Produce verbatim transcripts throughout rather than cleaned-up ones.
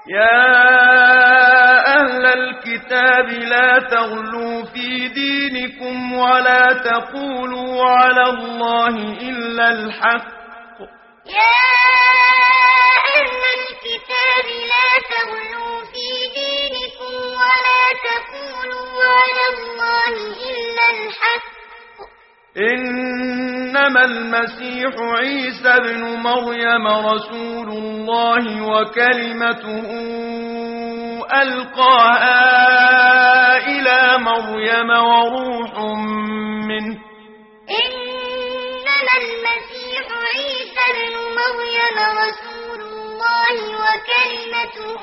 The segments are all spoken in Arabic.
يا أهل الكتاب لا تغلوا في دينكم ولا تقولوا على الله إلا الحق. يا أهل الكتاب لا تغلوا في دينكم ولا تقولوا على الله إلا الحق. إنما المسيح عيسى ابن مريم رسول الله وكلمته ألقاها إلى مريم وروح منه. إنما المسيح عيسى ابن مريم رسول الله وكلمته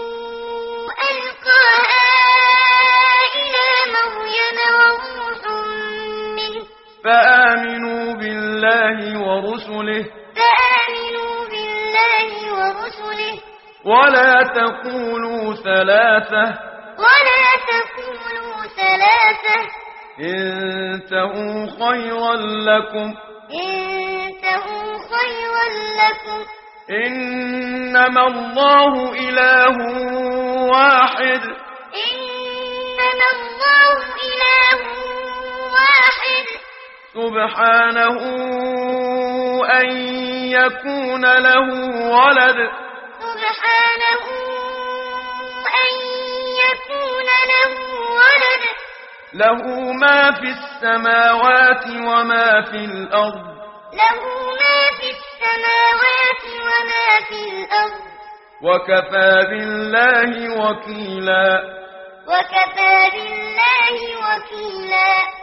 ألقاها إلى مريم وروح منه. فآمنوا بالله ورسله فآمنوا بالله ورسله ولا تقولوا ثلاثة ولا تقولوا ثلاثة انتهوا خيرا لكم انتهوا خيرا لكم. إنما الله إله واحد إنما الله إله واحد سبحانه أن يكون له ولد. سبحانه أن يكون له ولد. له ما في السماوات وما في الأرض. له ما في السماوات وما في الأرض. وكفى بالله وكيلا. وكفى بالله وكيلا.